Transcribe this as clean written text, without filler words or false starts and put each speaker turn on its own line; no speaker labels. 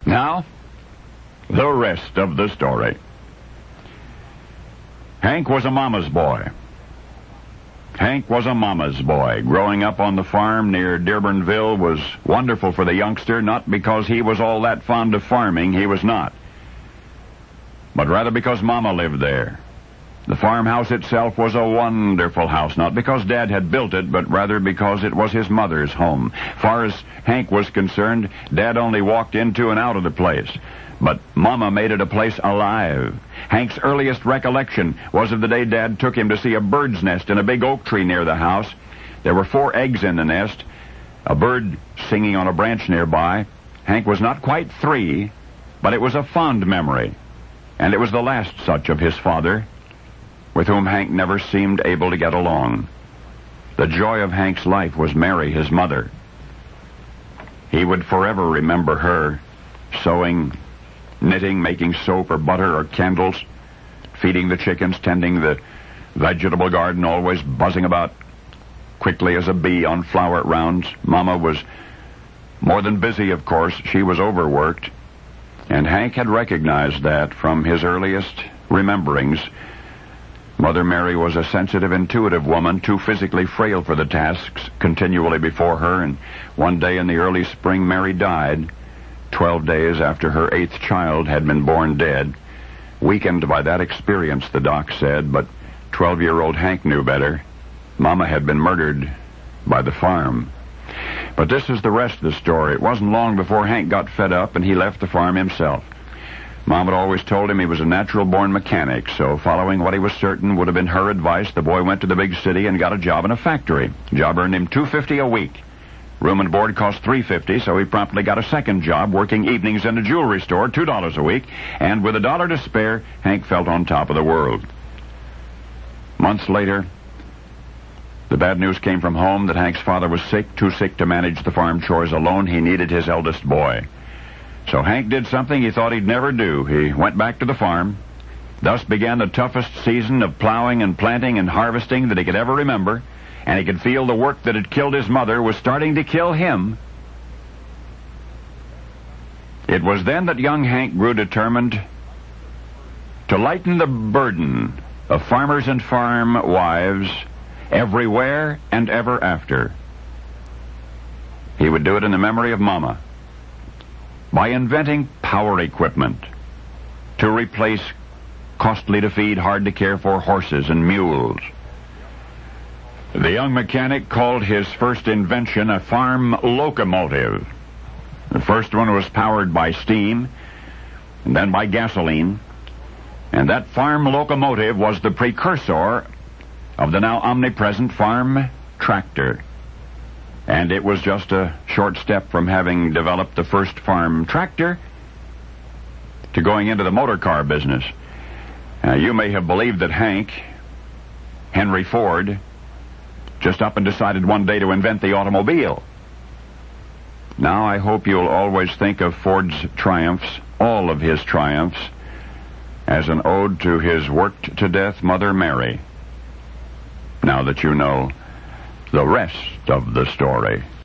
Now, the rest of the story. Hank was a mama's boy. Hank was a mama's boy. Growing up on the farm near Dearbornville was wonderful for the youngster, not because he was all that fond of farming, he was not, but rather because Mama lived there. The farmhouse itself was a wonderful house, not because Dad had built it, but rather because it was his mother's home. Far as Hank was concerned, Dad only walked into and out of the place. But Mama made it a place alive. Hank's earliest recollection was of the day Dad took him to see a bird's nest in a big oak tree near the house. There were 4 eggs in the nest, a bird singing on a branch nearby. Hank was not quite 3, but it was a fond memory, and it was the last such of his father, with whom Hank never seemed able to get along. The joy of Hank's life was Mary, his mother. He would forever remember her, sewing, knitting, making soap or butter or candles, feeding the chickens, tending the vegetable garden, always buzzing about quickly as a bee on flower rounds. Mama was more than busy, of course. She was overworked, and Hank had recognized that from his earliest rememberings. Mother Mary was a sensitive, intuitive woman, too physically frail for the tasks continually before her, and one day in the early spring, Mary died, 12 days after her 8th child had been born dead. Weakened by that experience, the doc said, but 12-year-old Hank knew better. Mama had been murdered by the farm. But this is the rest of the story. It wasn't long before Hank got fed up and he left the farm himself. Mom had always told him he was a natural-born mechanic, so following what he was certain would have been her advice, the boy went to the big city and got a job in a factory. Job earned him $2.50 a week. Room and board cost $3.50, so he promptly got a second job working evenings in a jewelry store, $2 a week, and with $1 to spare, Hank felt on top of the world. Months later, the bad news came from home that Hank's father was sick, too sick to manage the farm chores alone. He needed his eldest boy. So Hank did something he thought he'd never do. He went back to the farm. Thus began the toughest season of plowing and planting and harvesting that he could ever remember, and he could feel the work that had killed his mother was starting to kill him. It was then that young Hank grew determined to lighten the burden of farmers and farm wives everywhere and ever after. He would do it in the memory of Mama, by inventing power equipment to replace costly-to-feed, hard-to-care-for horses and mules. The young mechanic called his first invention a farm locomotive. The first one was powered by steam, and then by gasoline, and that farm locomotive was the precursor of the now omnipresent farm tractor. And it was just a short step from having developed the first farm tractor to going into the motor car business. You may have believed that Henry Ford, just up and decided one day to invent the automobile. Now I hope you'll always think of Ford's triumphs, all of his triumphs, as an ode to his worked-to-death Mother Mary. Now that you know the rest of the story.